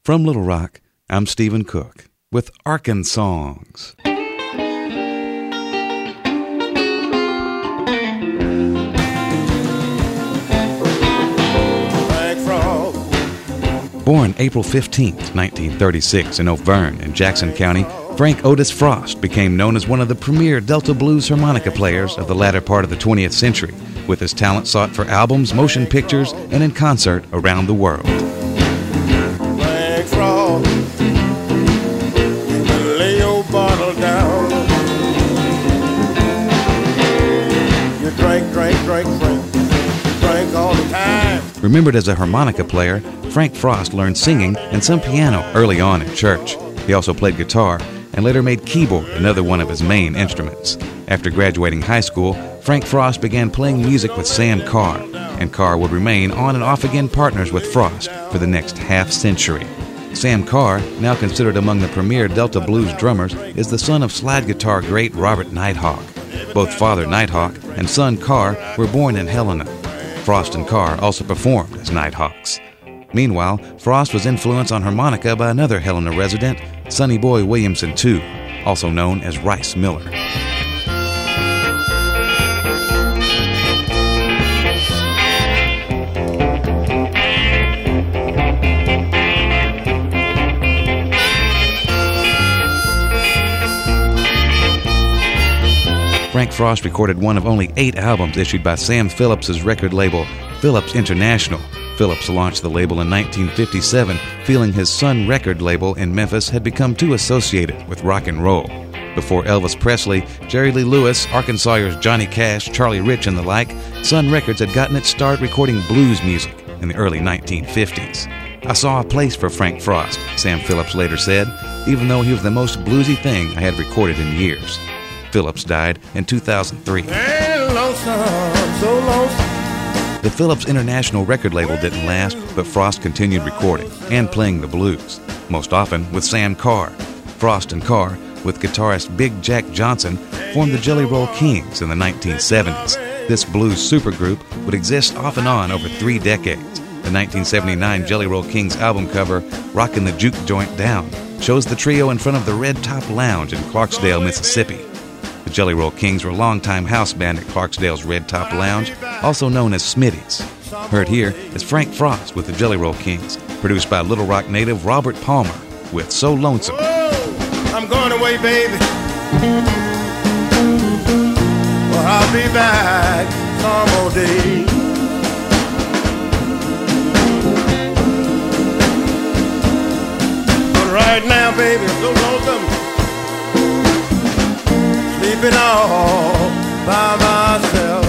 From Little Rock, I'm Stephen Cook with Arkansongs. Born April 15, 1936 in Auvergne in Jackson County, Frank Otis Frost became known as one of the premier Delta blues harmonica players of the latter part of the 20th century, with his talent sought for albums, motion pictures, and in concert around the world. Frank Frost, lay your bottle down. You drink all the time. Remembered as a harmonica player, Frank Frost learned singing and some piano early on in church. He also played guitar and later made keyboard another one of his main instruments. After graduating high school, Frank Frost began playing music with Sam Carr, and Carr would remain on and off again partners with Frost for the next half-century. Sam Carr, now considered among the premier Delta blues drummers, is the son of slide guitar great Robert Nighthawk. Both father Nighthawk and son Carr were born in Helena. Frost and Carr also performed as Nighthawks. Meanwhile, Frost was influenced on harmonica by another Helena resident, Sonny Boy Williamson II, also known as Rice Miller. Frank Frost recorded one of only 8 albums issued by Sam Phillips' record label, Phillips International. Phillips launched the label in 1957, feeling his Sun record label in Memphis had become too associated with rock and roll. Before Elvis Presley, Jerry Lee Lewis, Arkansas's Johnny Cash, Charlie Rich, and the like, Sun Records had gotten its start recording blues music in the early 1950s. I saw a place for Frank Frost, Sam Phillips later said, even though he was the most bluesy thing I had recorded in years. Phillips died in 2003. The Phillips International record label didn't last, but Frost continued recording and playing the blues, most often with Sam Carr. Frost and Carr, with guitarist Big Jack Johnson, formed the Jelly Roll Kings in the 1970s. This blues supergroup would exist off and on over 3 decades. The 1979 Jelly Roll Kings album cover, Rockin' the Juke Joint Down, shows the trio in front of the Red Top Lounge in Clarksdale, Mississippi. The Jelly Roll Kings were a longtime house band at Clarksdale's Red Top Lounge, also known as Smitty's. Heard here is Frank Frost with the Jelly Roll Kings, produced by Little Rock native Robert Palmer with So Lonesome. Oh, I'm going away, baby. Well, I'll be back some more day. But right now, baby, I'm so lonesome. Sleeping all by myself.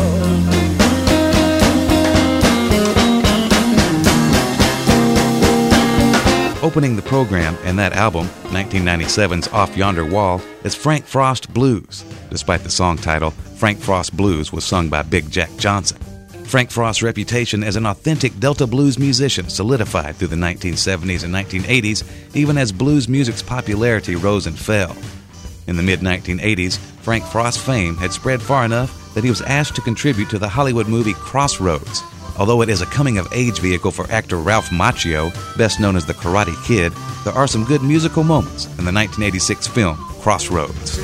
Opening the program and that album, 1997's Off Yonder Wall, is Frank Frost Blues. Despite the song title, Frank Frost Blues was sung by Big Jack Johnson. Frank Frost's reputation as an authentic Delta blues musician solidified through the 1970s and 1980s, even as blues music's popularity rose and fell. In the mid-1980s, Frank Frost's fame had spread far enough that he was asked to contribute to the Hollywood movie Crossroads. Although it is a coming-of-age vehicle for actor Ralph Macchio, best known as the Karate Kid, there are some good musical moments in the 1986 film Crossroads.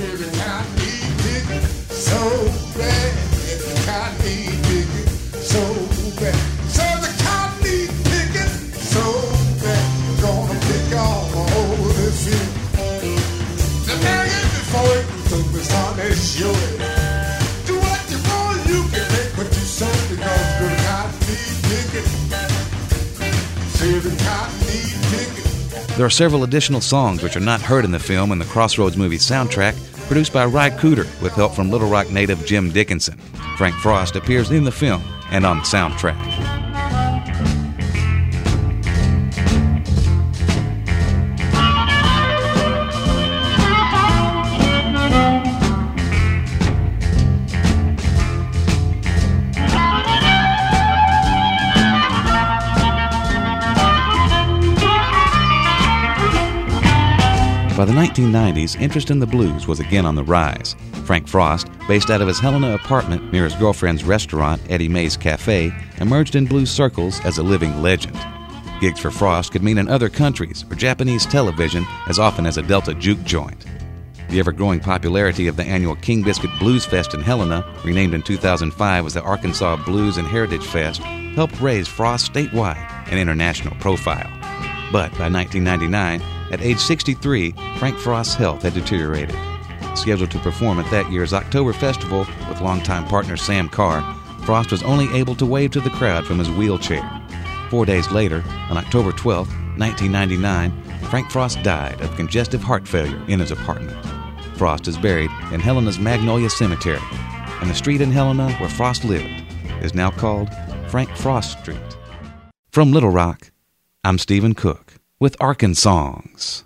There are several additional songs which are not heard in the film and the Crossroads movie soundtrack, produced by Ry Cooder with help from Little Rock native Jim Dickinson. Frank Frost appears in the film and on the soundtrack. By the 1990s, interest in the blues was again on the rise. Frank Frost, based out of his Helena apartment near his girlfriend's restaurant, Eddie Mae's Cafe, emerged in blues circles as a living legend. Gigs for Frost could mean in other countries or Japanese television as often as a Delta juke joint. The ever-growing popularity of the annual King Biscuit Blues Fest in Helena, renamed in 2005 as the Arkansas Blues and Heritage Fest, helped raise Frost's statewide and international profile. But by 1999, at age 63, Frank Frost's health had deteriorated. Scheduled to perform at that year's October Festival with longtime partner Sam Carr, Frost was only able to wave to the crowd from his wheelchair. 4 days later, on October 12, 1999, Frank Frost died of congestive heart failure in his apartment. Frost is buried in Helena's Magnolia Cemetery, and the street in Helena where Frost lived is now called Frank Frost Street. From Little Rock, I'm Stephen Cook with Arkansongs.